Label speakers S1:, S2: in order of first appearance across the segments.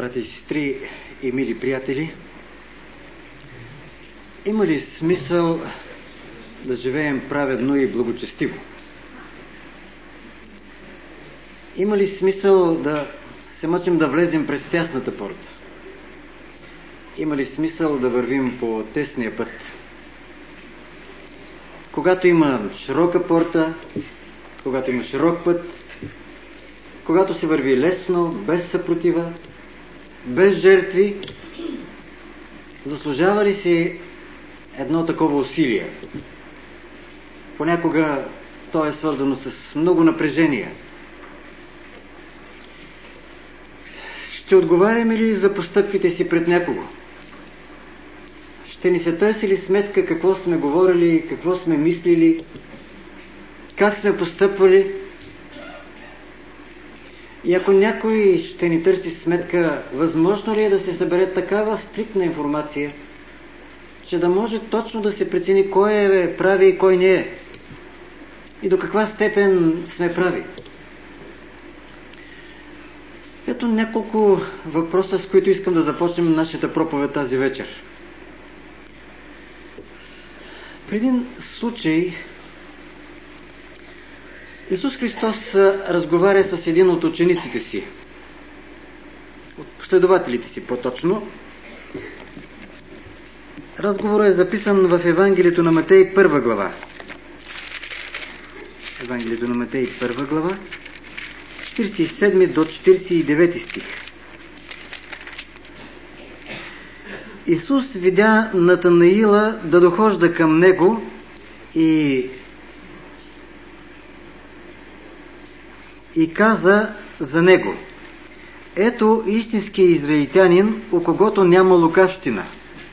S1: Брати и сестри и мили приятели, има ли смисъл да живеем праведно и благочестиво? Има ли смисъл да се мъчим да влезем през тясната порта? Има ли смисъл да вървим по тесния път? Когато има широка порта, когато има широк път, когато се върви лесно, без съпротива, без жертви, заслужава ли си едно такова усилие? Понякога то е свързано с много напрежение. Ще отговаряме ли за постъпките си пред някого? Ще ни се търси ли сметка какво сме говорили, какво сме мислили, как сме постъпвали? И ако някой ще ни търси сметка, възможно ли е да се събере такава стриктна информация, че да може точно да се прецени кой е прави и кой не е? И до каква степен сме прави? Ето няколко въпроса, с които искам да започнем нашата проповед тази вечер. При един случай Исус Христос разговаря с един от учениците си, от последователите си по-точно. Разговорът е записан в Евангелието на Матей 1 глава. Евангелието на Матей 1 глава, 47 до 49 стих. Исус видя Натанаила да дохожда към него и каза за него: ето истински израелтянин, у когото няма лукавщина.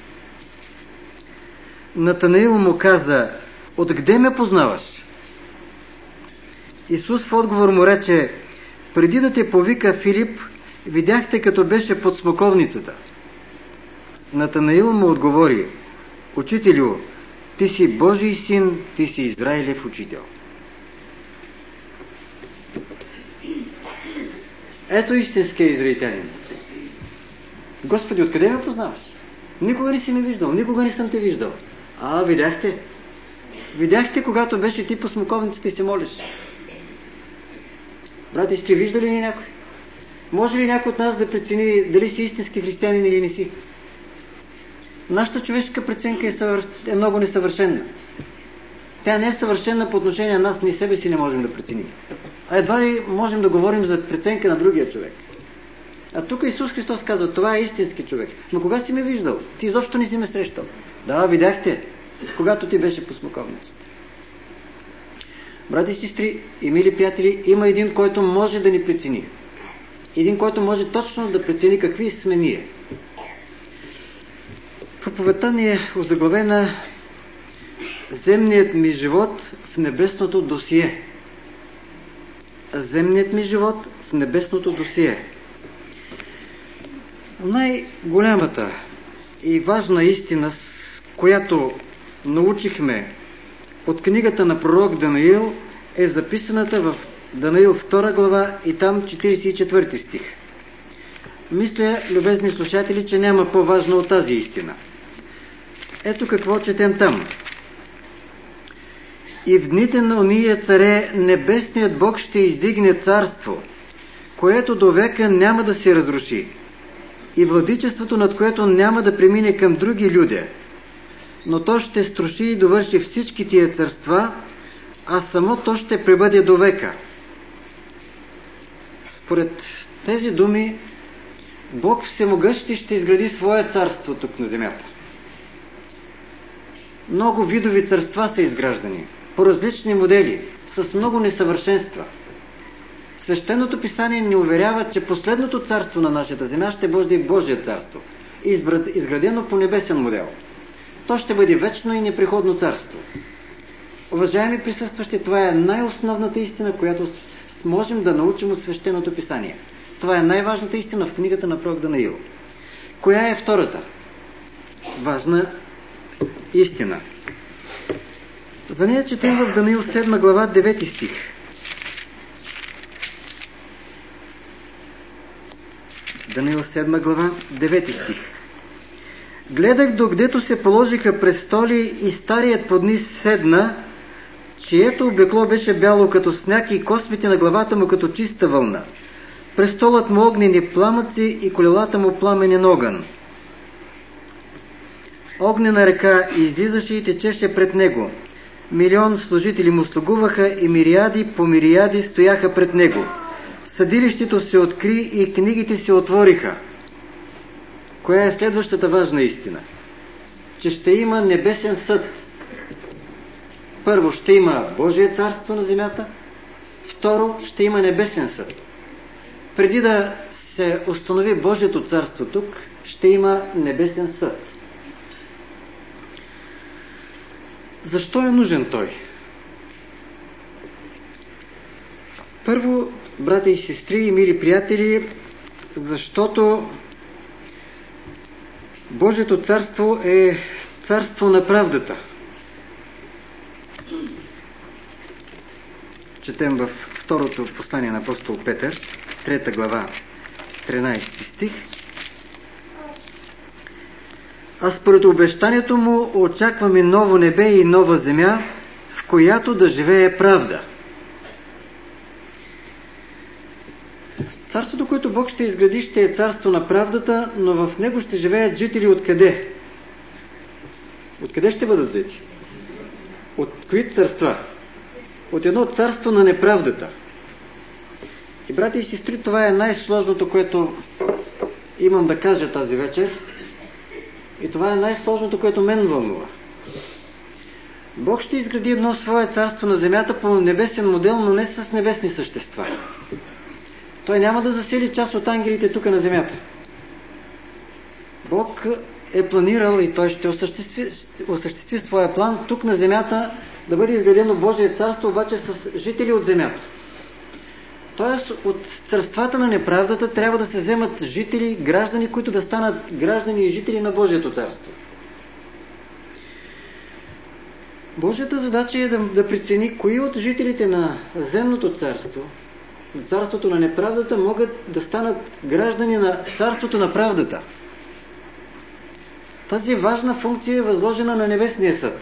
S1: Натанаил му каза: откъде ме познаваш? Исус в отговор му рече: преди да те повика Филип, видяхте като беше под смоковницата. Натанаил му отговори: учителю, ти си Божий син, ти си Израилев учител. Ето истинския израелтянин. Господи, откъде ме познаваш? Никога не си ме виждал, никога не съм те виждал. Видяхте? Видяхте, когато беше ти по смоковницата и се молиш. Брати, сте виждали ли някой? Може ли някой от нас да прецени дали си истински християнин или не си? Нашата човешка преценка е много несъвършена. Тя не е съвършена по отношение на нас, ние себе си не можем да преценим. Едва ли можем да говорим за преценка на другия човек. А тук Исус Христос казва: това е истински човек. Но кога си ме виждал? Ти изобщо не си ме срещал. Да, видяхте, когато ти беше по смоковницата. Брати и сестри и мили приятели, има един, който може да ни прецени. Един, който може точно да прецени какви сме ние. Проповедта ни е озаглавена: земният ми живот в небесното досие. Земният ми живот в небесното досие. Най-голямата и важна истина, с която научихме от книгата на пророк Данаил, е записаната в Данаил 2 глава и там 44 стих. Мисля, любезни слушатели, че няма по-важна от тази истина. Ето какво четем там. И в дните на ония царе небесният Бог ще издигне царство, което до века няма да се разруши, и владичеството, над което няма да премине към други люди, но то ще струши и довърши всички тия царства, а само то ще пребъде до века. Според тези думи, Бог всемогъщи ще изгради свое царство тук на земята. Много видови царства са изграждани, по различни модели, с много несъвършенства. Свещеното писание ни уверява, че последното царство на нашата земя ще бъде Божие царство, изградено по небесен модел. То ще бъде вечно и непреходно царство. Уважаеми присъстващи, това е най-основната истина, която можем да научим от свещеното писание. Това е най-важната истина в книгата на пророк Данаил. Коя е втората важна истина? За нея четем в Данаил 7 глава 9 стих. Даниил 7 глава, 9 стих. Гледах докъдето се положиха престоли и старият под низ седна, чието облекло беше бяло като сняг и космите на главата му като чиста вълна. Престолът му огнени пламъци и колелата му пламенен огън. Огнена река излизаше и течеше пред него. Милион служители му слугуваха и мириади по мириади стояха пред него. Съдилището се откри и книгите се отвориха. Коя е следващата важна истина? Че ще има небесен съд. Първо, ще има Божие царство на земята. Второ, ще има небесен съд. Преди да се установи Божието царство тук, ще има небесен съд. Защо е нужен той? Първо, брати и сестри и мили приятели, защото Божието царство е царство на правдата. Четем във второто послание на апостол Петър, 3 глава, 13 стих. А според обещанието му очакваме ново небе и нова земя, в която да живее правда. Царството, което Бог ще изгради, ще е царство на правдата, но в него ще живеят жители откъде? Откъде ще бъдат взети? От кои царства? От едно царство на неправдата. И, брати и сестри, това е най-сложното, което имам да кажа тази вечер. И това е най-сложното, което мен вълнува. Бог ще изгради едно свое царство на земята по небесен модел, но не с небесни същества. Той няма да засели част от ангелите тук на земята. Бог е планирал и той ще осъществи своя план тук на земята да бъде изградено Божие царство, обаче с жители от земята. Тоест от царствата на неправдата трябва да се вземат жители, граждани, които да станат граждани и жители на Божието царство. Божията задача е да прецени кои от жителите на земното царство, на царството на неправдата, могат да станат граждани на царството на правдата. Тази важна функция е възложена на Небесния съд.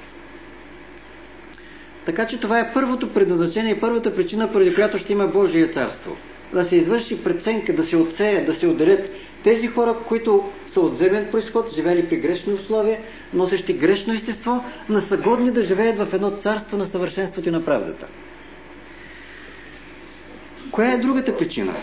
S1: Така че това е първото предназначение и първата причина, поради която ще има Божие царство. Да се извърши преценка, да се отсеят, да се отделят тези хора, които са от земен произход, живели при грешни условия, носещи грешно естество, но са годни да живеят в едно царство на съвършенството и на правдата. Коя е другата причина?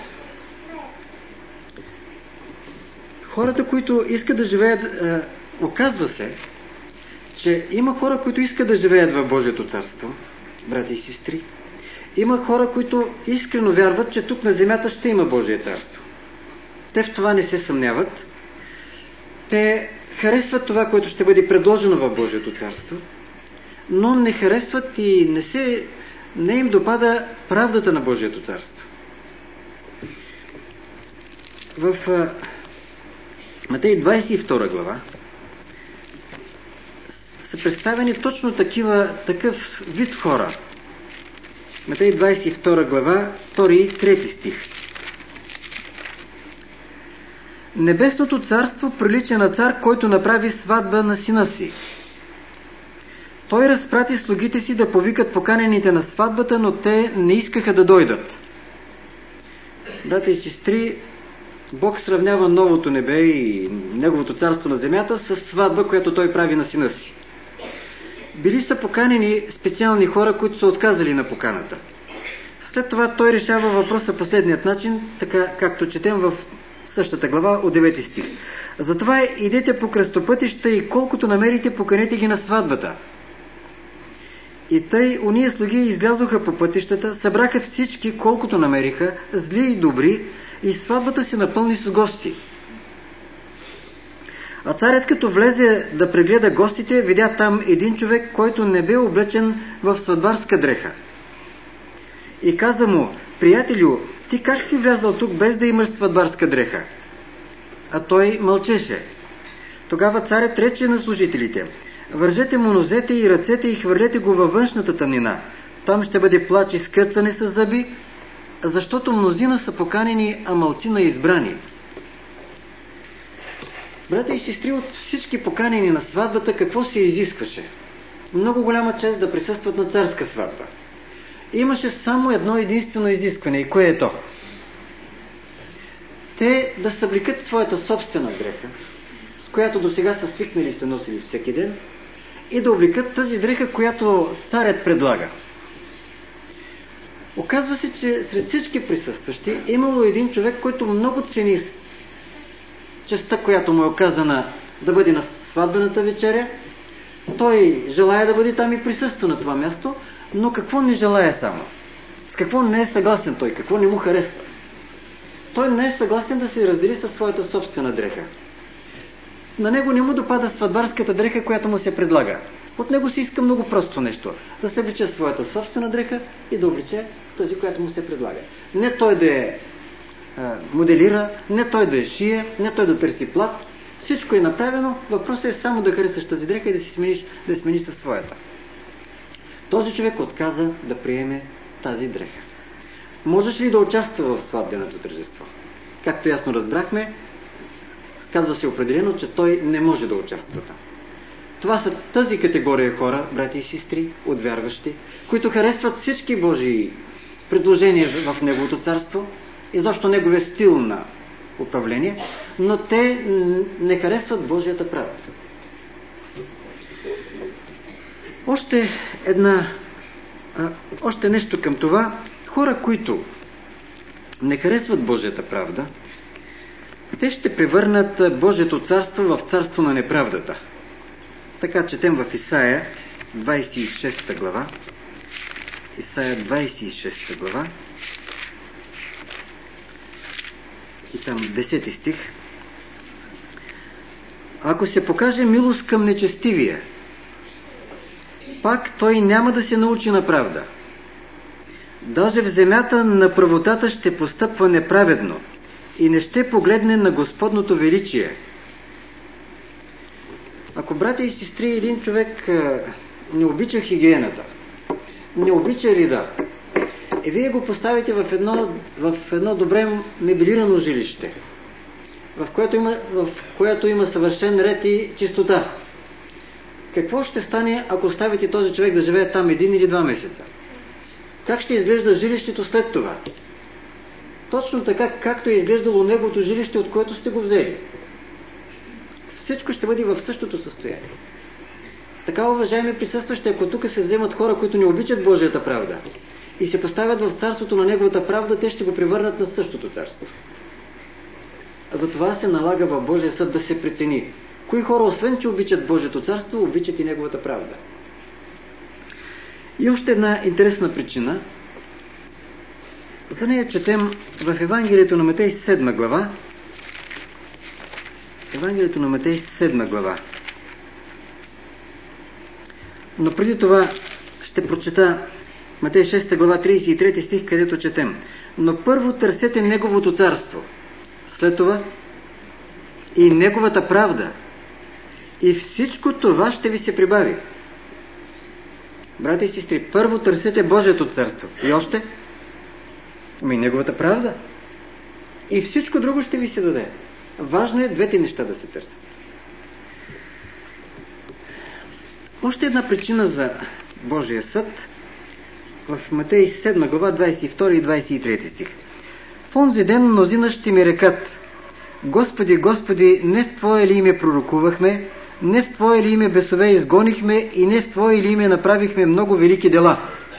S1: Хората, които искат да живеят, оказва се, че има хора, които искат да живеят в Божието царство, брати и сестри. Има хора, които искрено вярват, че тук на земята ще има Божие царство. Те в това не се съмняват. Те харесват това, което ще бъде предложено в Божието царство, но не харесват и не им допада правдата на Божието царство. В Матей 22 глава са представени точно такъв вид хора. Матей 22 глава, 2 и 3 стих. Небесното царство прилича на цар, който направи сватба на сина си. Той разпрати слугите си да повикат поканените на сватбата, но те не искаха да дойдат. Брати и сестри, Бог сравнява новото небе и неговото царство на земята с сватба, която той прави на сина си. Били са поканени специални хора, които са отказали на поканата. След това той решава въпроса последният начин, така както четем в същата глава от 9 стих. Затова идете по кръстопътища и колкото намерите, поканете ги на сватбата. И тъй уния слуги излязоха по пътищата, събраха всички, колкото намериха, зли и добри, и сватбата се напълни с гости. А царят, като влезе да прегледа гостите, видя там един човек, който не бе облечен в сватбарска дреха. И каза му: приятелю, ти как си влязъл тук без да имаш сватбарска дреха? А той мълчеше. Тогава царят рече на служителите: вържете му нозете и ръцете и хвърлете го във външната тъмнина. Там ще бъде плач и скърцане с зъби, защото мнозина са поканени, а малцина избрани. Брата и сестри, от всички поканени на сватбата, какво се изискваше? Много голяма чест да присъстват на царска сватба. Имаше само едно единствено изискване. И кое е то? Те да съблекат своята собствена дреха, с която до сега са свикнали и са носили всеки ден, и да облекат тази дреха, която царят предлага. Оказва се, че сред всички присъстващи имало един човек, който много цени честта, която му е оказана да бъде на сватбената вечеря. Той желая да бъде там и присъства на това място, но какво не желая само? С какво не е съгласен той? Какво не му харесва? Той не е съгласен да се раздели със своята собствена дреха. На него не му допада сватбарската дреха, която му се предлага. От него се иска много просто нещо. Да се облича своята собствена дреха и да облича тази, която му се предлага. Не той да я моделира, не той да я шие, не той да търси плат. Всичко е направено. Въпросът е само да харесаш тази дреха и да смениш със своята. Този човек отказа да приеме тази дреха. Можеш ли да участва в сватбеното тържество? Както ясно разбрахме, казва се определено, че той не може да участва там. Това са тази категория хора, брати и сестри, от вярващи, които харесват всички Божии предложения в Неговото царство, изобщо Неговия стил на управление, но те не харесват Божията правда. Още нещо към това. Хора, които не харесват Божията правда, те ще превърнат Божието царство в царство на неправдата. Така четем в Исаия 26 глава. Исаия 26 глава. И там 10 стих. Ако се покаже милост към нечестивия, пак той няма да се научи на правда. Даже в земята на правотата ще постъпва неправедно и не ще погледне на Господното величие. Ако, братя и сестри, един човек не обича хигиената, не обича реда, и вие го поставите в едно добре мебелирано жилище, в което има съвършен ред и чистота, какво ще стане, ако оставите този човек да живее там 1 или 2 месеца? Как ще изглежда жилището след това? Точно така, както е изглеждало неговото жилище, от което сте го взели. Всичко ще бъде в същото състояние. Така, уважаеми присъстващи, ако тук се вземат хора, които не обичат Божията правда и се поставят в царството на Неговата правда, те ще го превърнат на същото царство. А затова се налага в Божия съд да се прецени кои хора, освен че обичат Божието царство, обичат и Неговата правда. И още една интересна причина. За нея четем в Евангелието на Матей 7 глава. Евангелието на Матей 7 глава. Но преди това ще прочета Матей 6 глава 33 стих, където четем: но първо търсете Неговото царство, след това и Неговата правда, и всичко това ще ви се прибави. Брати и сестри, първо търсете Божието царство. И още? И Неговата правда. И всичко друго ще ви се даде. Важно е двете неща да се търсят. Още една причина за Божия съд в Матей 7 глава 22 и 23 стих. В онзи ден мнозина ще ми рекат: Господи, Господи, не в Твое ли име пророкувахме, не в Твое ли име бесове изгонихме и не в Твое ли име направихме много велики дела?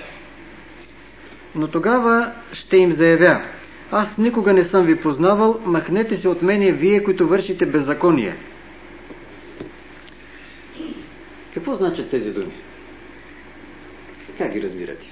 S1: Но тогава ще им заявя: аз никога не съм ви познавал, махнете се от мене, вие, които вършите беззаконие. Какво значат тези думи? Как ги разбирате?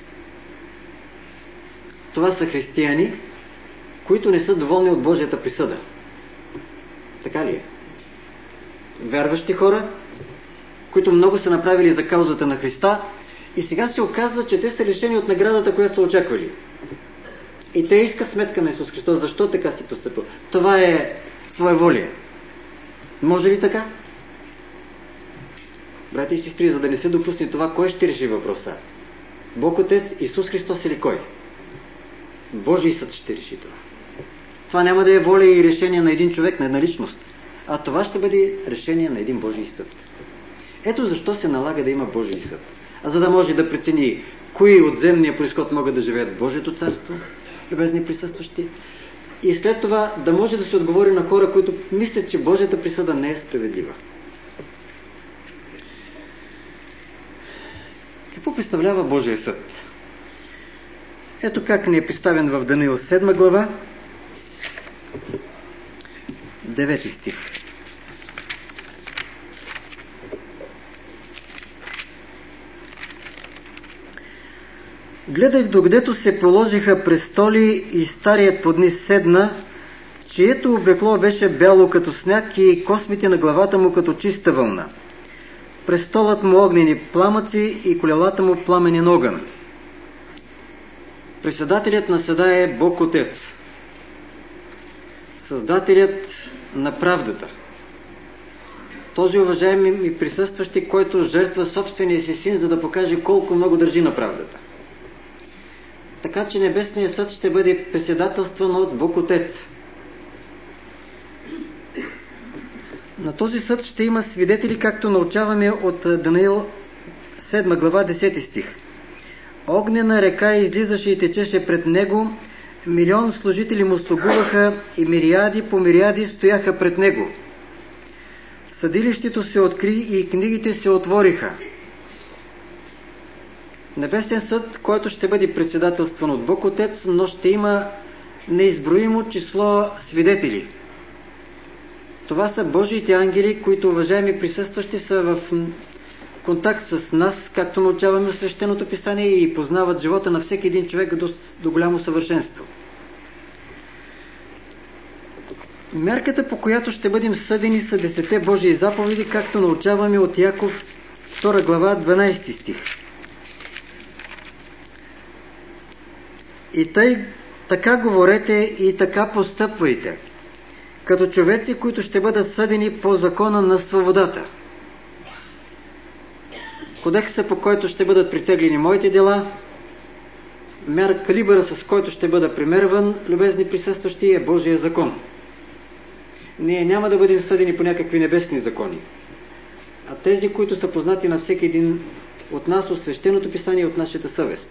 S1: Това са християни, които не са доволни от Божията присъда. Така ли е? Вярващи хора, които много са направили за каузата на Христа, и сега се оказва, че те са лишени от наградата, която са очаквали. И те искат сметка на Исус Христос. Защо така си постъпил? Това е своеволие. Може ли така? Брати и сестри, за да не се допусне това, кой ще реши въпроса? Бог Отец, Исус Христос или кой? Божий съд ще реши това. Това няма да е воля и решение на един човек, на една личност. а това ще бъде решение на един Божий съд. Ето защо се налага да има Божий съд. А за да може да прецени кои от земния произход могат да живеят в Божието царство, любезни присъстващи, и след това да може да се отговори на хора, които мислят, че Божията присъда не е справедлива. Какво представлява Божия съд? Ето как ни е представен в Даниил 7 глава, 9 стих. Гледах, докъдето се положиха престоли и старият под низ седна, чието облекло беше бяло като сняг и космите на главата му като чиста вълна. Престолът му огнени пламъци и колелата му пламенен огън. Председателят на съда е Бог Отец, Създателят на правдата. Този, уважаеми ми присъстващи, който жертва собствения си син, за да покаже колко много държи на правдата. Така че Небесният съд ще бъде председателстван от Бог Отец. На този съд ще има свидетели, както научаваме от Даниил 7 глава 10 стих. Огнена река излизаше и течеше пред него, милион служители му слугуваха и мириади по мириади стояха пред него. Съдилището се откри и книгите се отвориха. Небесен съд, който ще бъде председателстван от Бог Отец, но ще има неизброимо число свидетели. Това са Божиите ангели, които, уважаеми присъстващи, са в контакт с нас, както научаваме в Свещеното писание, и познават живота на всеки един човек до голямо съвършенство. Мярката, по която ще бъдем съдени, са 10 Божии заповеди, както научаваме от Яков 2 глава 12 стих. И тъй така говорете и така постъпвайте, като човеци, които ще бъдат съдени по закона на свободата. Кодекса, по който ще бъдат притеглени моите дела, калибъра, с който ще бъда премерван, любезни присъстващи, е Божия закон. Ние няма да бъдем съдени по някакви небесни закони, а тези, които са познати на всеки един от нас от Свещеното писание и от нашата съвест.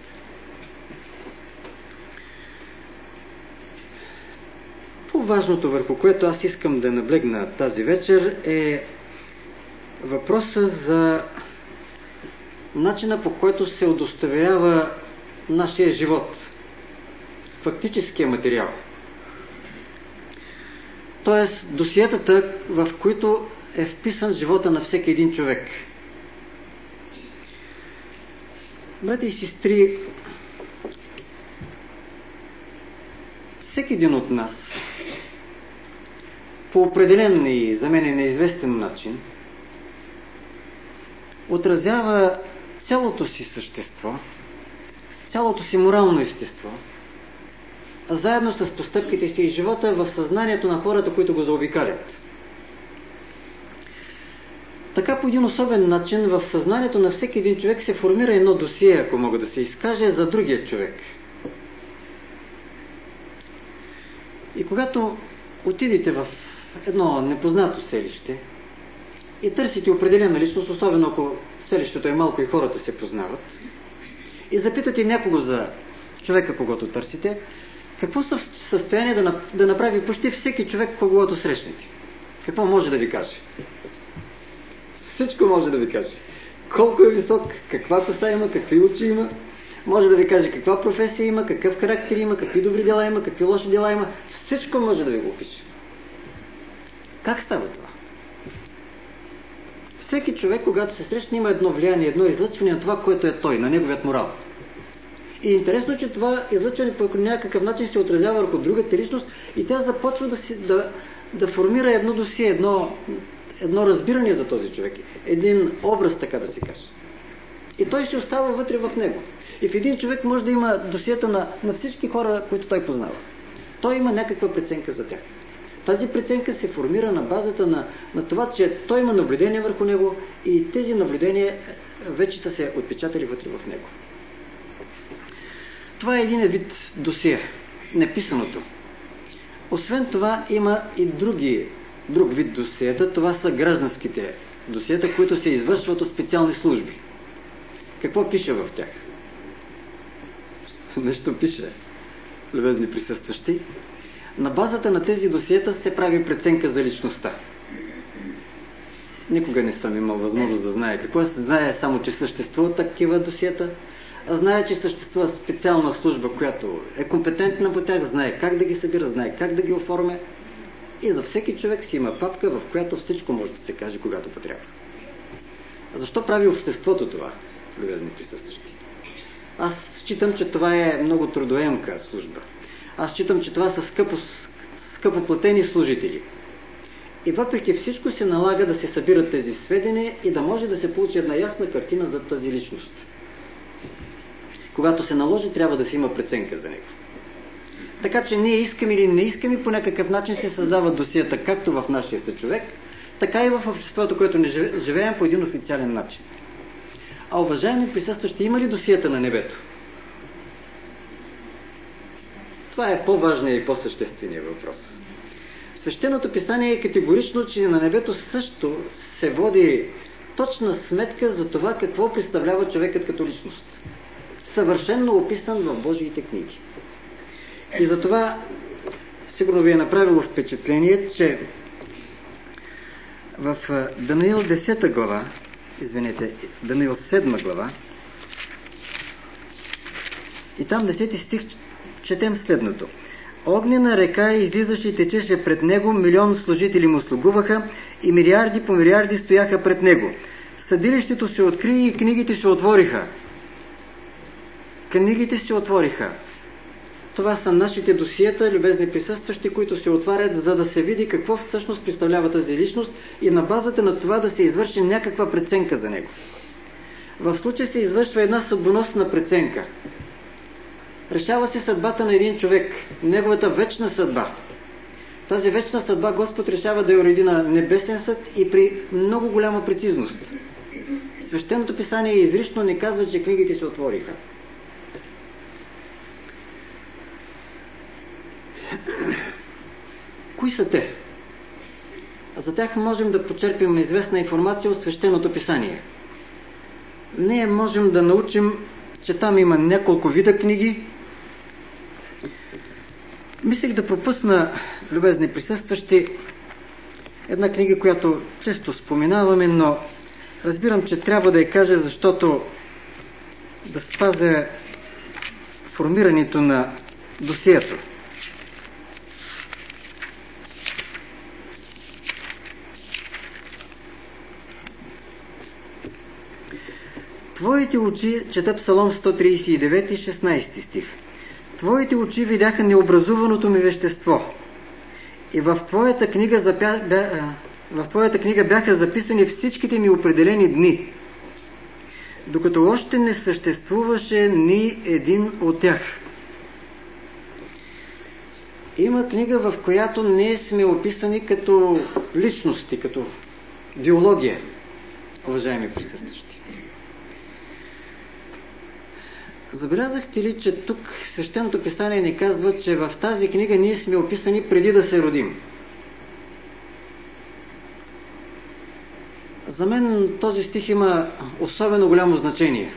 S1: По-важното, върху което аз искам да наблегна тази вечер, е въпроса за начина, по който се удостоверява нашия живот, фактическия материал. Тоест досиетата, в които е вписан живота на всеки един човек. Брати и сестри, всеки един от нас по определен и за мен неизвестен начин отразява цялото си същество, цялото си морално естество, а заедно с постъпките си и живота в съзнанието на хората, които го заобикалят. Така по един особен начин в съзнанието на всеки един човек се формира едно досие, ако мога да се изкаже, за другия човек. И когато отидете в едно непознато селище и търсите определена личност, особено ако селището е малко и хората се познават, и запитате някого за човека, когото търсите, какво са в състояние да направи почти всеки човек, когото срещнете? Какво може да ви каже? Всичко може да ви каже. Колко е висок, каква коса има, какви очи има, може да ви каже каква професия има, какъв характер има, какви добри дела има, какви лоши дела има. Всичко може да ви го опише. Как става това? Всеки човек, когато се срещне, има едно влияние, едно излъчване на това, което е той, на неговият морал. И интересно, че това излъчване по някакъв начин се отразява върху другата личност и тя започва да формира едно досие, едно разбиране за този човек. Един образ, така да се каже. И той се остава вътре в него. И в един човек може да има досиета на всички хора, които той познава. Той има някаква преценка за тях. Тази преценка се формира на базата на това, че той има наблюдение върху него и тези наблюдения вече са се отпечатали вътре в него. Това е един вид досие, неписаното. Освен това има и други друг вид досиета. Това са гражданските досиета, които се извършват от специални служби. Какво пише в тях? Нещо пише, любезни присъстващи. На базата на тези досиета се прави преценка за личността. Никога не съм имал възможност да знае какво. Знае само, че съществуват такива досиета. Знае, че съществува специална служба, която е компетентна по тях, знае как да ги събира, знае как да ги оформя. И за всеки човек си има папка, в която всичко може да се каже, когато потрябва. Защо прави обществото това, любезни присъстващи? Аз считам, че това е много трудоемка служба. Аз считам, че това са скъпоплатени служители. И въпреки всичко се налага да се събират тези сведения и да може да се получи една ясна картина за тази личност. Когато се наложи, трябва да се има преценка за него. Така че ние искаме или не искаме, по някакъв начин се създават досиета, както в нашия съчовек, така и в обществото, което не живеем по един официален начин. А уважаеми присъстващи, има ли досиета на небето? Това е по-важният и по-същественият въпрос. Свещеното писание е категорично, че на небето също се води точна сметка за това какво представлява човекът като личност. Съвършенно описан в Божиите книги. И затова сигурно ви е направило впечатление, че в Даниил 10 глава, Даниил 7 глава, и там 10 стих четем следното. Огнена река излизаше и течеше пред него, милион служители му слугуваха и милиарди по милиарди стояха пред него. Съдилището се откри и книгите се отвориха. Книгите се отвориха. Това са нашите досиета, любезни присъстващи, които се отварят, за да се види какво всъщност представлява тази личност и на базата на това да се извърши някаква преценка за него. В случай се извършва една съдбоносна преценка. Решава се съдбата на един човек, неговата вечна съдба. Тази вечна съдба Господ решава да я уреди на небесен съд и при много голяма прецизност. Свещеното писание изрично не казва, че книгите се отвориха. Кои са те? За тях можем да почерпим известна информация от свещеното писание. Ние можем да научим, че там има няколко вида книги. Мислех да пропусна, любезни присъстващи, една книга, която често споменаваме, но разбирам, че трябва да я кажа, защото да спазя формирането на досието. Твоите очи, чета Псалом 139, 16 стих. Твоите очи видяха необразуваното ми вещество. И в Твоята книга бяха записани всичките ми определени дни, докато още не съществуваше ни един от тях. Има книга, в която ние сме описани като личности, като биология, уважаеми присъстващи. Забелязахте ли, че тук свещеното писание ни казва, че в тази книга ние сме описани преди да се родим? За мен този стих има особено голямо значение.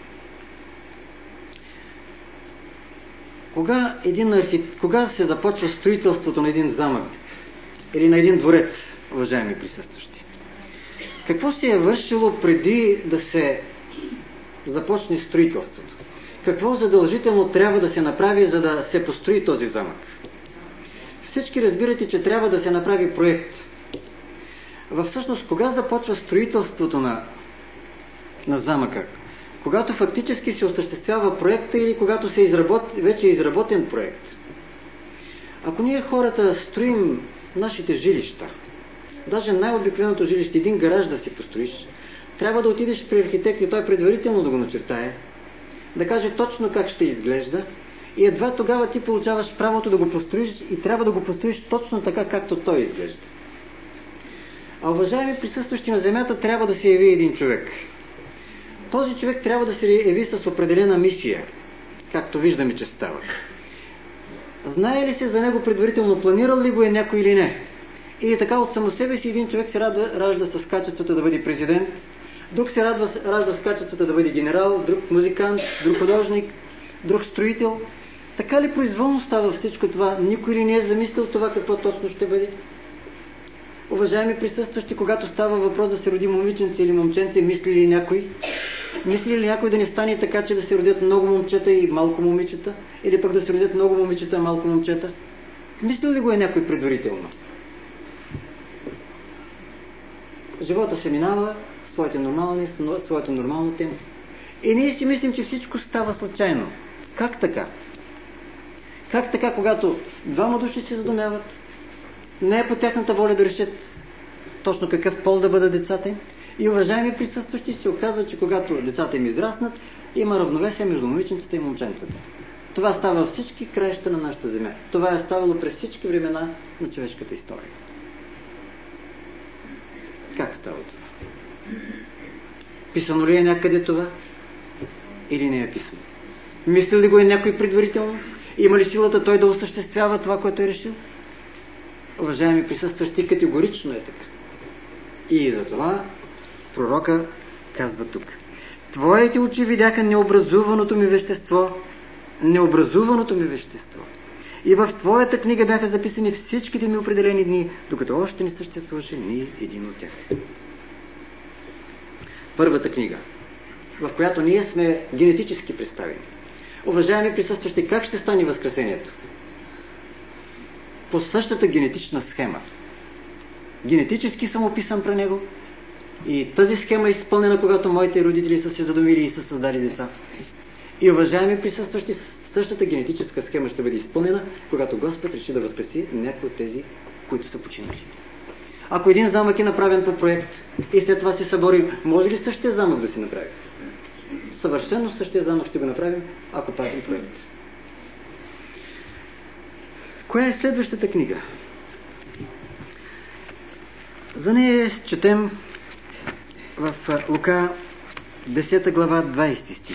S1: Кога се започва строителството на един замък или на един дворец, уважаеми присъстващи? Какво се е вършило преди да се започне строителството? Какво задължително трябва да се направи, за да се построи този замък? Всички разбирате, че трябва да се направи проект. Всъщност, кога започва строителството на замъка? Когато фактически се осъществява проекта или когато вече е изработен проект? Ако ние хората строим нашите жилища, даже най-обикновеното жилище, един гараж да си построиш, трябва да отидеш при архитект и той предварително да го начертае, да каже точно как ще изглежда и едва тогава ти получаваш правото да го построиш и трябва да го построиш точно така, както той изглежда. А уважаеми присъстващи на земята, трябва да се яви един човек. Този човек трябва да се яви с определена мисия, както виждаме, че става. Знае ли се за него предварително, планирал ли го е някой или не? Или така от само себе си един човек се ражда с качеството да бъде президент, друг се ражда с качеството да бъде генерал, друг музикант, друг художник, друг строител. Така ли произволно става всичко това? Никой ли не е замислил това какво точно ще бъде? Уважаеми присъстващи, когато става въпрос да се роди момиченце или момченце, мисли ли някой? Мисли ли някой да не стане така, че да се родят много момчета и малко момичета? Или пък да се родят много момичета и малко момчета? Мисли ли го е някой предварително? Живота се минава своето нормално темпо. И ние си мислим, че всичко става случайно. Как така? Как така, когато двама души се задумяват, не е по тяхната воля да решат точно какъв пол да бъдат децата им? И уважаеми присъстващи, се оказва, че когато децата им израснат, има равновесие между момиченцата и момченцата. Това става във всички краища на нашата земя. Това е ставало през всички времена на човешката история. Как става това? Писано ли е някъде това? Или не е писано? Мисли ли го е някой предварително? Има ли силата той да осъществява това, което е решил? Уважаеми присъстващи, категорично е така. И за това пророка казва тук: твоите очи видяха необразуваното ми вещество. И в твоята книга бяха записани всичките ми определени дни, докато още не съществуваше ни един от тях. Първата книга, в която ние сме генетически представени. Уважаеми присъстващи, как ще стане възкресението? По същата генетична схема. Генетически съм описан при него и тази схема е изпълнена, когато моите родители са се задумили и са създали деца. И уважаеми присъстващи, същата генетическа схема ще бъде изпълнена, когато Господ реши да възкреси някои от тези, които са починали. Ако един замък е направен по проект и след това се събори, може ли същия замък да се направи? Съвършено същия замък ще го направим, ако пазим проект. Коя е следващата книга? За нея четем в Лука 10 глава 20 стих.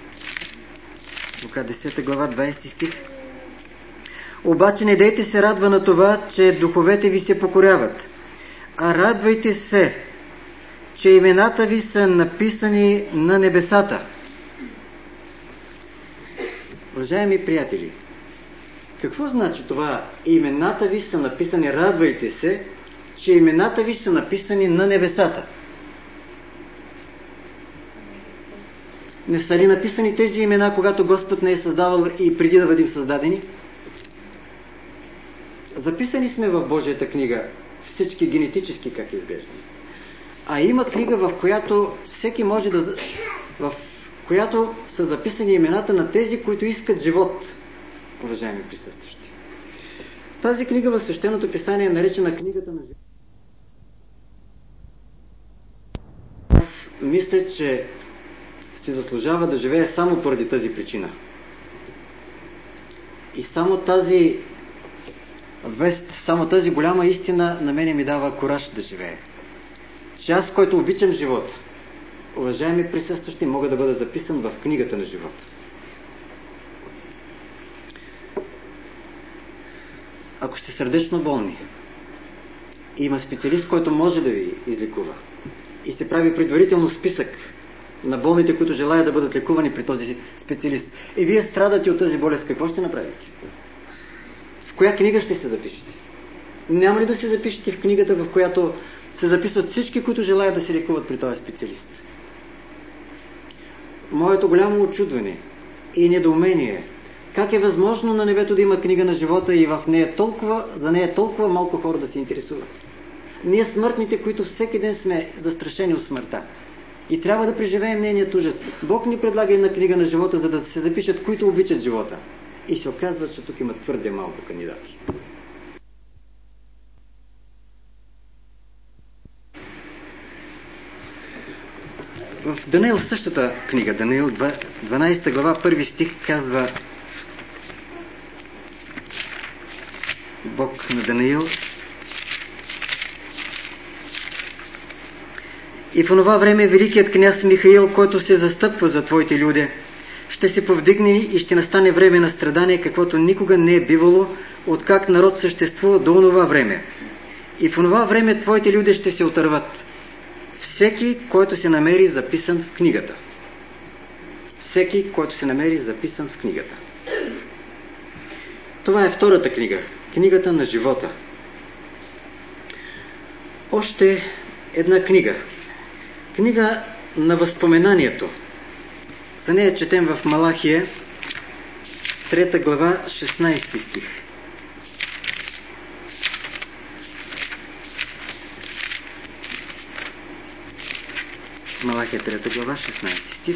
S1: Лука 10 глава 20 стих. Обаче не дейте се радва на това, че духовете ви се покоряват, а радвайте се, че имената ви са написани на небесата. Уважаеми приятели, какво значи това? Имената ви са написани, радвайте се, че имената ви са написани на небесата. Не са ли написани тези имена, когато Господ не е създавал и преди да бъдем създадени? Записани сме в Божията книга, всички генетически как изглеждаме. А има книга, в която всеки може да... в която са записани имената на тези, които искат живот, уважаеми присъстващи. Тази книга в Свещеното писание е наречена книгата на живот. Аз мисля, че си заслужава да живее само поради тази причина. И само тази вест, само тази голяма истина на мене ми дава кураж да живее. Че аз, който обичам живот, уважаеми присъстващи, мога да бъда записан в книгата на живота. Ако сте сърдечно болни, има специалист, който може да ви излекува и се прави предварително списък на болните, които желаят да бъдат лекувани при този специалист. И вие страдате от тази болест, какво ще направите? В коя книга ще се запишете? Няма ли да се запишете в книгата, в която се записват всички, които желаят да се лекуват при този специалист? Моето голямо очудване и недоумение, как е възможно на небето да има книга на живота и за нея толкова малко хора да се интересуват? Ние смъртните, които всеки ден сме застрашени от смъртта и трябва да преживеем нейният ужас. Бог ни предлага една книга на живота, за да се запишат, които обичат живота. И се оказва, че тук има твърде малко кандидати. В Даниил, същата книга, Даниил 12 глава, 1 стих казва Бог на Даниил: и в онова време великият княз Михаил, който се застъпва за твоите люди, ще се повдигне и ще настане време на страдание, каквото никога не е бивало, откак народ съществува до онова време. И в това време твоите люди ще се отърват. Всеки, който се намери записан в книгата. Всеки, който се намери записан в книгата. Това е втората книга. Книгата на живота. Още една книга. Книга на възпоменанието. За нея четем в Малахия, 3 глава, 16 стих. Малахия, 3 глава, 16 стих.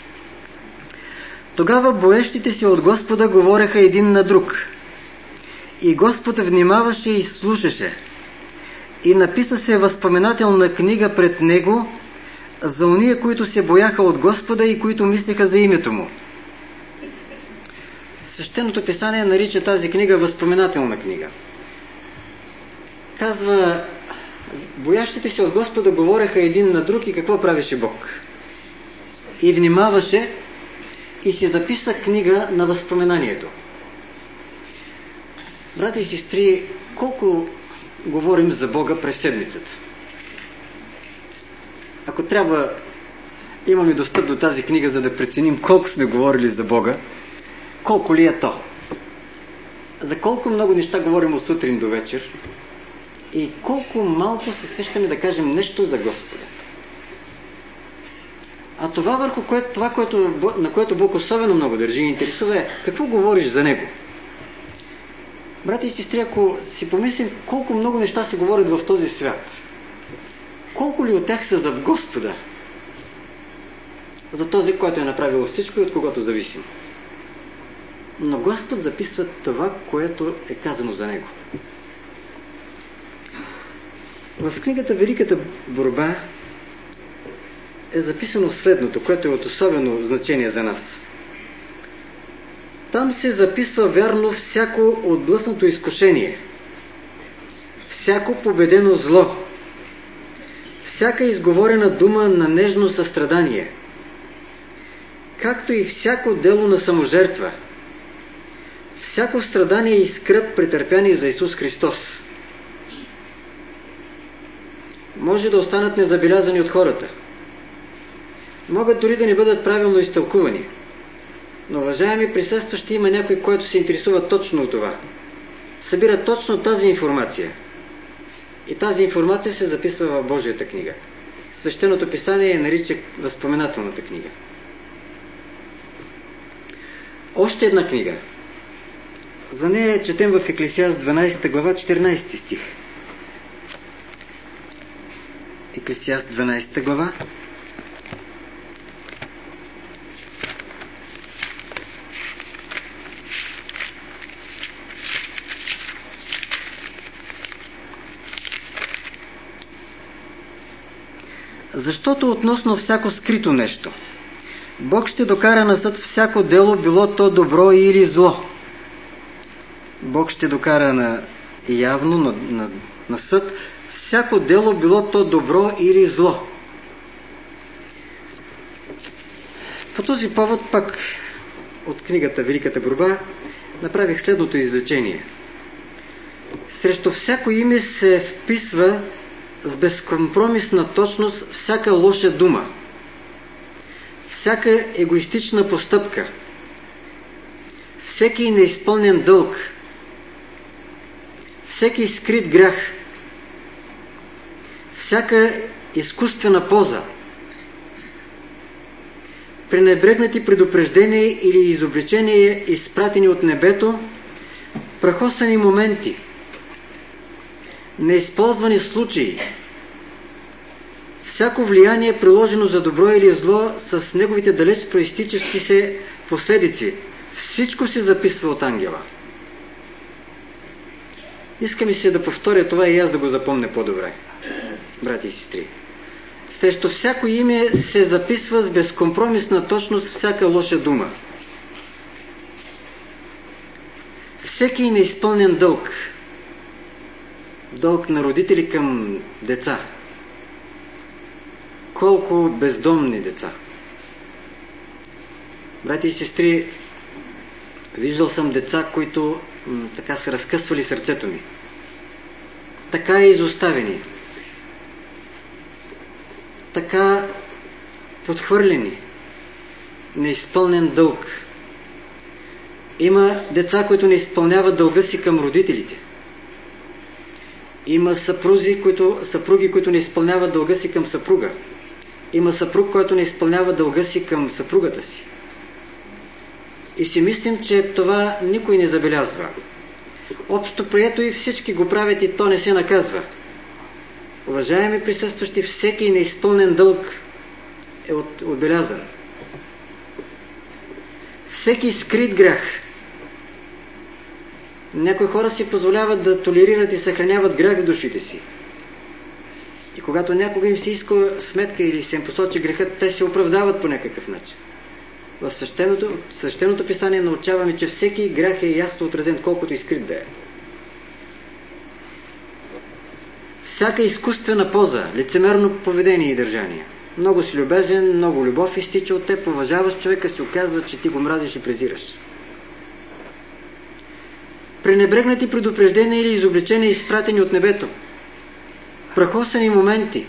S1: Тогава боещите се от Господа говореха един на друг. И Господ внимаваше и слушаше. И написа се възпоменателна книга пред него за ония, които се бояха от Господа и които мислеха за името му. Свещеното писание нарича тази книга възпоменателна книга. Казва, боящите се от Господа говореха един на друг и какво правеше Бог. И внимаваше и си записа книга на възпоменанието. Брати и сестри, колко говорим за Бога през седмицата? Ако трябва, имаме достъп до тази книга, за да преценим колко сме говорили за Бога, колко ли е то? За колко много неща говорим от сутрин до вечер и колко малко се сещаме да кажем нещо за Господа. А това, на което Бог особено много държи и интересува, е какво говориш за Него. Брати и сестри, ако си помислим колко много неща се говорят в този свят, колко ли от тях са за Господа? За този, който е направил всичко и от когото зависим. Но Господ записва това, което е казано за Него. В книгата Великата борба е записано следното, което е от особено значение за нас. Там се записва вярно всяко отблъснато изкушение, всяко победено зло, всяка изговорена дума на нежно състрадание, както и всяко дело на саможертва, всяко страдание и скръб претърпяни за Исус Христос. Може да останат незабелязани от хората. Могат дори да не бъдат правилно изтълкувани. Но, уважаеми присъстващи, има някой, който се интересува точно от това. Събира точно тази информация. И тази информация се записва в Божията книга. Свещеното писание я нарича възпоменателната книга. Още една книга. За нея четем в Еклесиаст 12 глава 14 стих. Еклесиаст 12 глава. Защото относно всяко скрито нещо, Бог ще докара на съд всяко дело, било то добро или зло. Бог ще докара на явно на съд всяко дело, било то добро или зло. По този повод пак от книгата Великата борба направих следното изречение. Срещу всяко име се вписва с безкомпромисна точност всяка лоша дума, всяка егоистична постъпка, всеки неизпълнен дълг, всеки скрит грях, всяка изкуствена поза, пренебрегнати предупреждения или изобличения, изпратени от небето, прахосани моменти, неизползвани случаи, всяко влияние, приложено за добро или зло, с неговите далеч проистичащи се последици, всичко се записва от ангела. Искам и се да повторя това и аз да го запомня по-добре, брати и сестри. Срещу всяко име се записва с безкомпромисна точност всяка лоша дума. Всеки неизпълнен дълг. Дълг на родители към деца. Колко бездомни деца. Брати и сестри, виждал съм деца, които така са разкъсвали сърцето ми. така изоставени, така подхвърлени, неизпълнен дълг. Има деца, които не изпълняват дълга си към родителите. Има съпруги, които не изпълняват дълга си към съпруга. Има съпруг, който не изпълнява дълга си към съпругата си. И си мислим, че това никой не забелязва. Общо прието и всички го правят и то не се наказва. Уважаеми присъстващи, всеки неизпълнен дълг е отбелязан. Всеки скрит грях. Някои хора си позволяват да толерират и съхраняват грях в душите си. И когато някога им се иска сметка или се им посочи грехът, те се оправдават по някакъв начин. В свещеното писание научаваме, че всеки грях е ясно отразен, колкото и скрит да е. Всяка изкуствена поза, лицемерно поведение и държание. Много си любезен, много любов изтича от теб, уважаваш човека, се оказва, че ти го мразиш и презираш. Пренебрегнати предупреждения или изобличения, изпратени от небето. Прахосани моменти.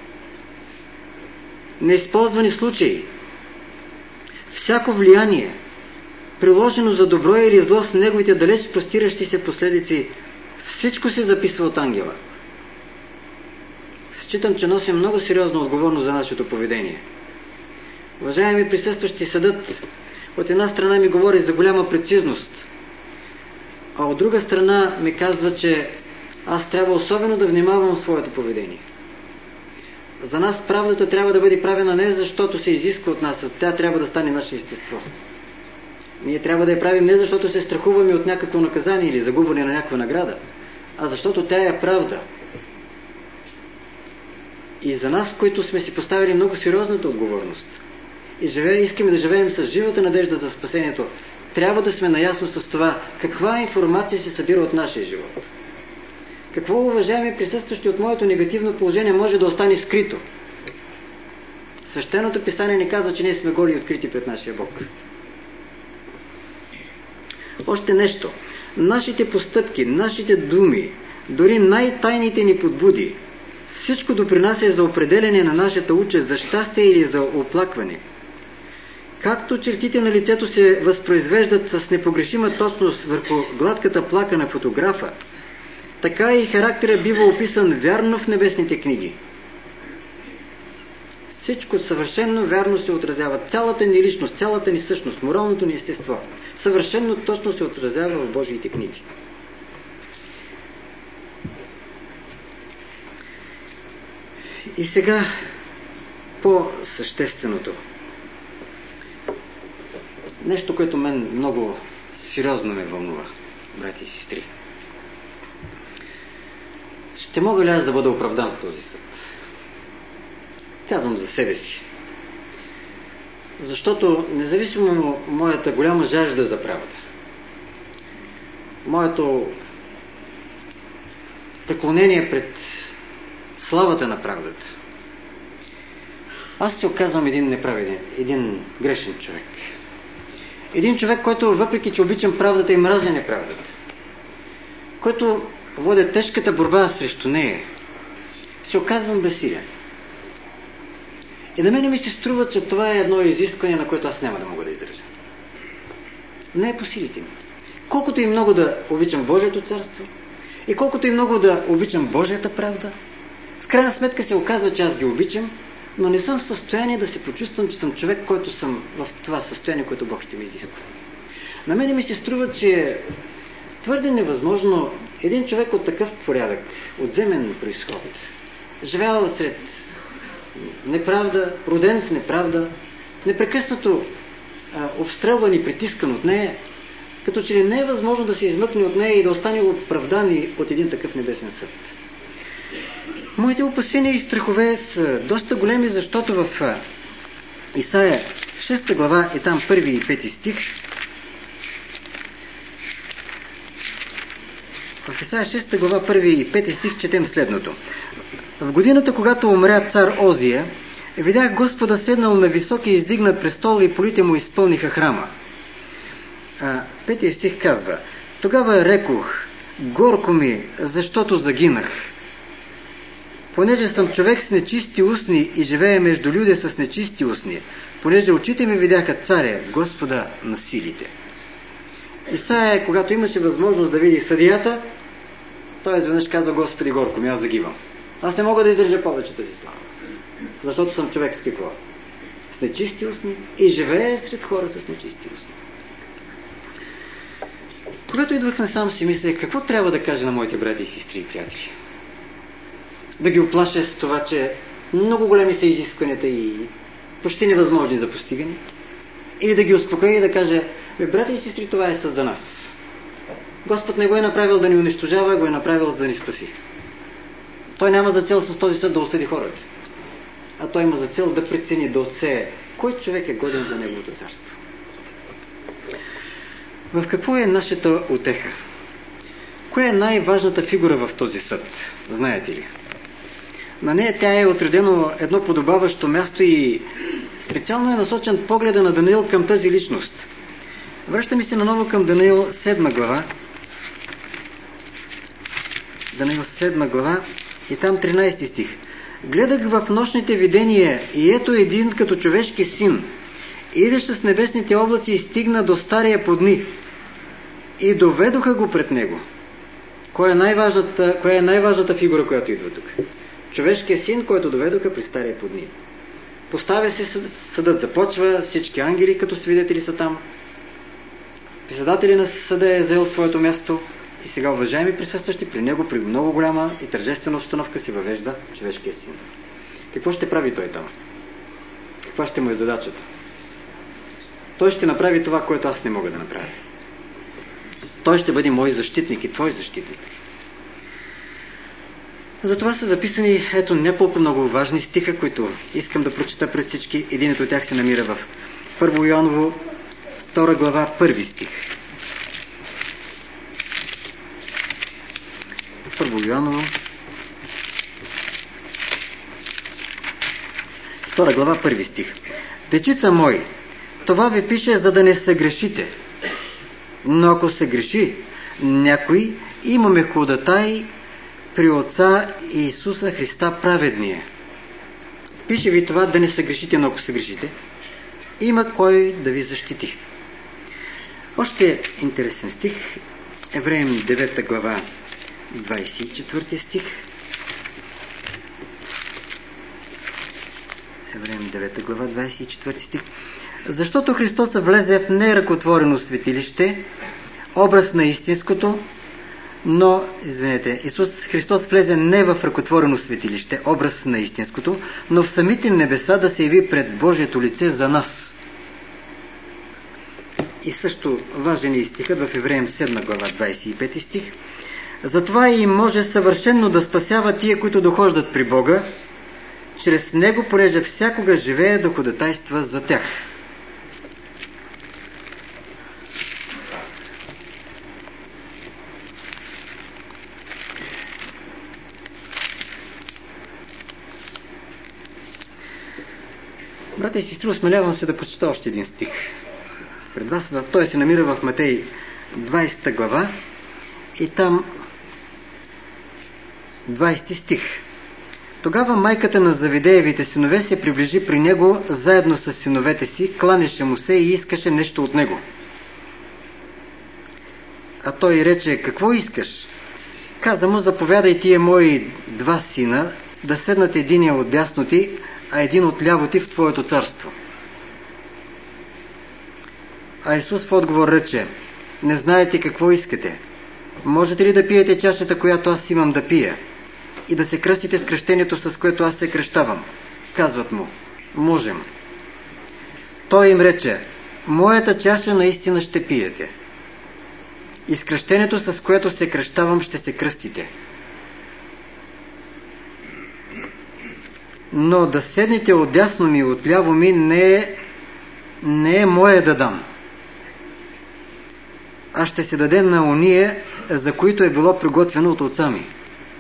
S1: Неизползвани случаи. Всяко влияние, приложено за добро или зло с неговите далеч простиращи се последици, всичко се записва от ангела. Считам, че носим много сериозна отговорност за нашето поведение. Уважаеми присъстващи, съдът от една страна ми говори за голяма прецизност, а от друга страна ми казва, че аз трябва особено да внимавам в своето поведение. За нас правдата трябва да бъде правена не защото се изисква от нас, а тя трябва да стане наше естество. Ние трябва да я правим не защото се страхуваме от някакво наказание или загубване на някаква награда, а защото тя е правда. И за нас, които сме си поставили много сериозната отговорност и искаме да живеем с живата надежда за спасението, трябва да сме наясно с това каква информация се събира от нашия живот. Какво, уважаеми присъстващи, от моето негативно положение може да остане скрито? Свещеното писание ни казва, че ние сме голи и открити пред нашия Бог. Още нещо. Нашите постъпки, нашите думи, дори най-тайните ни подбуди, всичко допринася за определяне на нашата участ, за щастие или за оплакване. Както чертите на лицето се възпроизвеждат с непогрешима точност върху гладката плака на фотографа, така и характерът бива описан вярно в небесните книги. Всичко съвършенно вярно се отразява. Цялата ни личност, цялата ни същност, моралното ни естество съвършенно точно се отразява в Божиите книги. И сега по-същественото. Нещо, което мен много сериозно ме вълнува, брати и сестри. Ще мога ли аз да бъда оправдан в този съд? Казвам за себе си. Защото независимо от моята голяма жажда за правда, моето преклонение пред славата на правдата, аз се оказвам един грешен човек. Един човек, който въпреки че обичам правдата и мразя неправдата, който водя тежката борба срещу нея, се оказвам безсилен. И на мене ми се струва, че това е едно изискване, на което аз няма да мога да издържа. Не е по силите ми. Колкото и много да обичам Божието царство и колкото и много да обичам Божията правда, в крайна сметка се оказва, че аз ги обичам, но не съм в състояние да се почувствам, че съм човек, който съм в това състояние, което Бог ще ми изисква. На мене ми се струва, че е твърде невъзможно един човек от такъв порядък, от земен произход, живял сред неправда, роден в неправда, непрекъснато обстрелван и притискан от нея, като че ли не е възможно да се измъкне от нея и да остане оправдан от един такъв небесен съд. Моите опасения и страхове са доста големи, защото в Исаия 6 глава е там 1 и 5 стих. В Исаия 6 глава 1 и 5 стих четем следното. В годината, когато умря цар Озия, видях Господа седнал на високи издигнат престол и полите му изпълниха храма. 5 стих казва: Тогава рекох: горко ми, защото загинах. Понеже съм човек с нечисти устни и живея между люди с нечисти устни, понеже очите ми видяха царя, Господа на силите. Исаия, когато имаше възможност да види съдията, той изведнъж казва: Господи, горко ми, аз загивам. Аз не мога да издържа повече тази слава, защото съм човек с какво? С нечисти устни и живее сред хора с нечисти устни. Когато идвах насам, си мислех, какво трябва да кажа на моите брати и сестри и приятели? Да ги оплаша с това, че много големи са изискванията и почти невъзможни за постигане? Или да ги успокои и да каже: брати и сестри, това е съд за нас. Господ не го е направил да ни унищожава, го е направил за да ни спаси. Той няма за цел с този съд да осъди хората, а той има за цел да прецени, да отсее кой човек е годен за неговото царство. В какво е нашата утеха? Коя е най-важната фигура в този съд? Знаете ли? На нея тя е отредено едно подобаващо място и специално е насочен погледа на Даниил към тази личност. Връщаме се наново към Даниил 7 глава. Даниил 7 глава и там 13 стих. Гледах в нощните видения и ето един като човешки син, идеше с небесните облаци и стигна до стария подни. И доведоха го пред него. Коя е най-важната фигура, която идва тук? Човешкият син, който доведоха при стария подни. Поставя се съдът, започва, всички ангели като свидетели са там. Председателят на съда е взел своето място и сега, уважаеми присъстващи, при него при много голяма и тържествена обстановка се въвежда човешкия син. Какво ще прави той там? Каква ще му е задачата? Той ще направи това, което аз не мога да направя. Той ще бъде мой защитник и твой защитник. Затова са записани ето няколко много важни стиха, които искам да прочета пред всички. Един от тях се намира в 1 Йоаново 2 глава 1 стих. 1 Йоаново 2 глава 1 стих. Дечица мои, това ви пише, за да не се грешите. Но ако се греши някой, имаме ходатай при Отца Иисуса Христа праведния. Пише ви това да не се грешите, но ако се грешите, има кой да ви защити. Още интересен стих. Евреям 9 глава 24 стих. Евреям 9 глава 24 стих. Защото Христос влезе в неръкотворено светилище, образ на истинското, но, Исус Христос влезе не в ръкотворено светилище, образ на истинското, но в самите небеса да се яви пред Божието лице за нас. И също важен е стихът в Евреям 7 глава 25 стих. Затова и може съвършенно да спасява тия, които дохождат при Бога, чрез Него, понеже всякога живее да ходатайства за тях. Брата и сестри, осмелявам се да прочета още един стих пред вас. Той се намира в Матей 20 глава и там 20 стих. Тогава майката на Завидеевите синове се приближи при него заедно с синовете си, кланяше му се и искаше нещо от него. А той рече: какво искаш? Каза му: заповядай тия мои 2 сина да седнат единия от дясно ти, а един от ляво ти в твоето царство. А Исус в отговор рече: не знаете какво искате. Можете ли да пиете чашата, която аз имам да пия, и да се кръстите с кръщението, с което аз се кръщавам? Казват му: можем. Той им рече: моята чаша наистина ще пиете, и с кръщението, с което се кръщавам, ще се кръстите. Но да седнете отдясно ми и отляво ми не е мое да дам, а ще се даде на ония, за които е било приготвено от отца ми.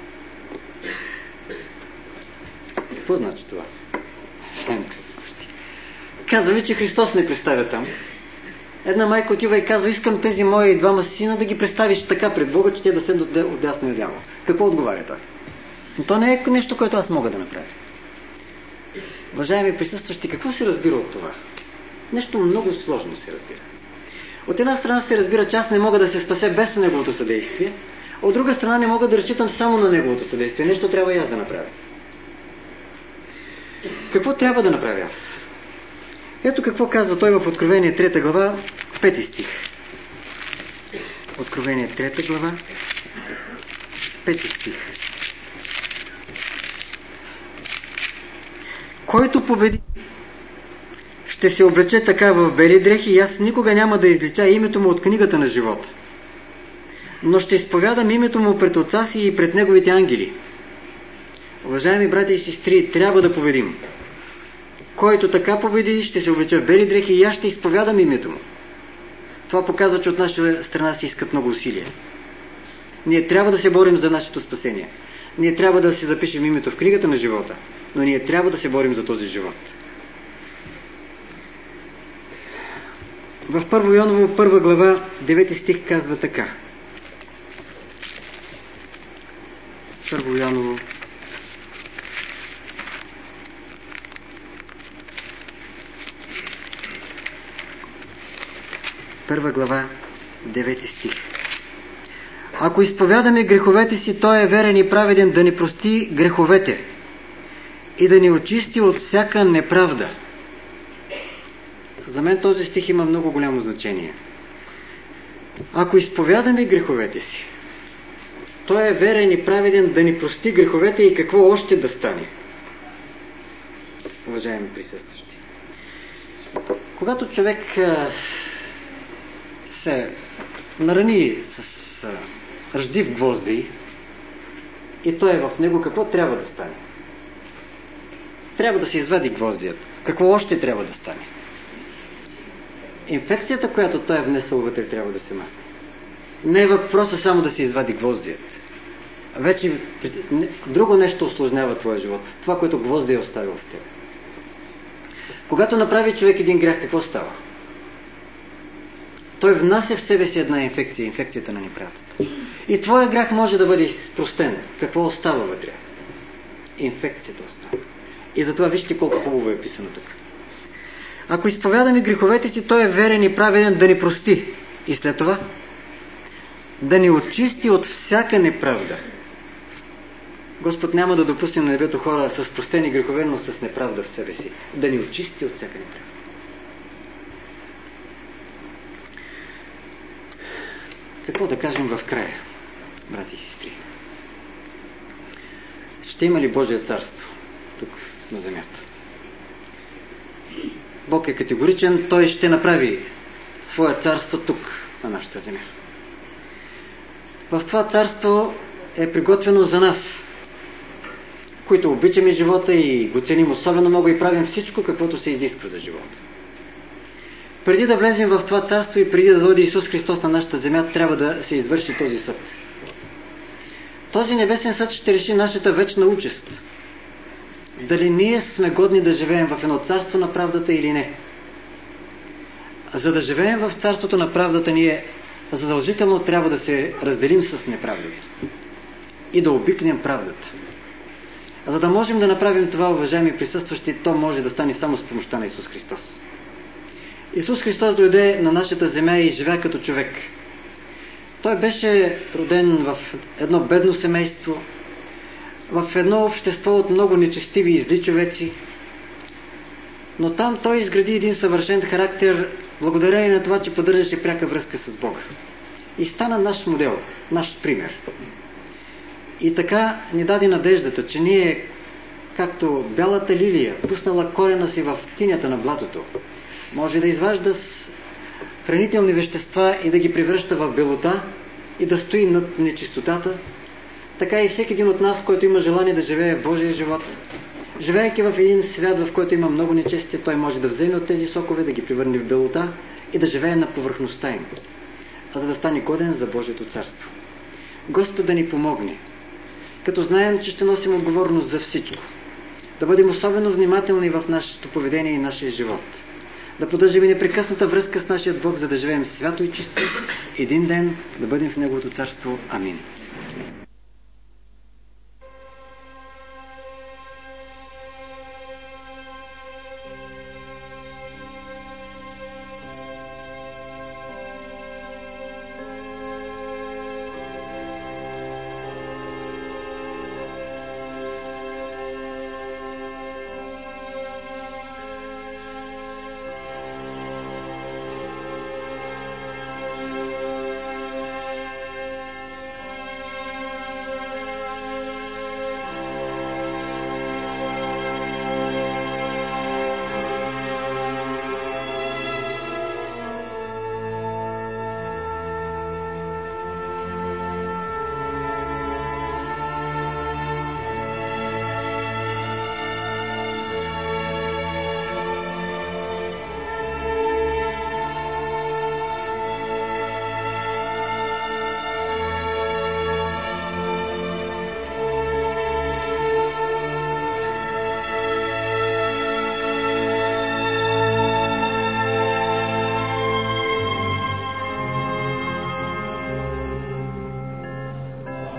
S1: Какво значи това? Казва ви, че Христос не представя там. Една майка отива и казва: искам тези мои двама сина да ги представиш така пред Бога, че те да седнат отдясно и отляво. Какво отговаря той? Но то не е нещо, което аз мога да направя. Уважаеми присъстващи, какво се разбира от това? Нещо много сложно се разбира. От една страна се разбира, че аз не мога да се спася без неговото съдействие, а от друга страна не мога да разчитам само на неговото съдействие. Нещо трябва и аз да направя. Какво трябва да направя аз? Ето какво казва той в Откровение 3 глава, 5 стих. Откровение 3 глава, 5 стих. Който победи, ще се облече така в бели дрехи и аз никога няма да излича името му от книгата на живота. Но ще изповядам името му пред Отца си и пред неговите ангели. Уважаеми братя и сестри, трябва да победим. Който така победи, ще се облече в бели дрехи и аз ще изповядам името му. Това показва, че от наша страна се искат много усилия. Ние трябва да се борим за нашето спасение. Ние трябва да си запишем името в книгата на живота, но ние трябва да се борим за този живот. В 1 Йоново 1 глава 9 стих казва така. 1 Йоново 1 глава 9 стих. Ако изповядаме греховете си, той е верен и праведен да ни прости греховете и да ни очисти от всяка неправда. За мен този стих има много голямо значение. Ако изповядаме греховете си, той е верен и праведен да ни прости греховете и какво още да стане. Уважаеми присъстващи, когато човек се нарани с ръждив гвозди и той е в него, какво трябва да стане? Трябва да се извади гвоздият. Какво още трябва да стане? Инфекцията, която той е внесъл вътре, трябва да се махне. Не е въпроса само да се извади гвоздият. Вече друго нещо усложнява твоя живот. Това, което гвозди е оставил в теб. Когато направи човек един грях, какво става? Той внася в себе си една инфекция, инфекцията на неправдата. И твоя грях може да бъде простен. Какво остава вътре? Инфекцията остава. И затова вижте колко хубаво е писано тук. Ако изповядаме греховете си, той е верен и праведен да ни прости. И след това да ни очисти от всяка неправда. Господ няма да допусне на небето хора с простени грехове, но с неправда в себе си. Да ни очисти от всяка неправда. Какво да кажем в края, брати и сестри? Ще има ли Божие царство тук на земята? Бог е категоричен, Той ще направи свое царство тук, на нашата земя. В това царство е приготвено за нас, които обичаме живота и го ценим особено много и правим всичко, каквото се изисква за живота. Преди да влезем в това царство и преди да дойде Исус Христос на нашата земя, трябва да се извърши този съд. Този небесен съд ще реши нашата вечна участ. Дали ние сме годни да живеем в едно царство на правдата или не. За да живеем в царството на правдата, ние задължително трябва да се разделим с неправдата и да обикнем правдата. А за да можем да направим това, уважаеми присъстващи, то може да стане само с помощта на Исус Христос. Исус Христос дойде на нашата земя и живя като човек. Той беше роден в едно бедно семейство, в едно общество от много нечестиви и зли човеци. Но там той изгради един съвършен характер, благодарение на това, че поддържаше пряка връзка с Бога. И стана наш модел, наш пример. И така ни даде надеждата, че ние, както бялата лилия, пуснала корена си в тинята на блатото, може да изважда хранителни вещества и да ги превръща в белота и да стои над нечистотата, така и всеки един от нас, който има желание да живее в Божия живот, живеейки в един свят, в който има много нечестие, той може да вземе от тези сокове, да ги превърне в белота и да живее на повърхността им, а за да стане годен за Божието царство. Господ да ни помогне, като знаем, че ще носим отговорност за всичко, да бъдем особено внимателни в нашето поведение и нашия живот, да поддържаме непрекъсната връзка с нашия Бог, за да живеем свято и чисто. Един ден да бъдем в Неговото царство. Амин.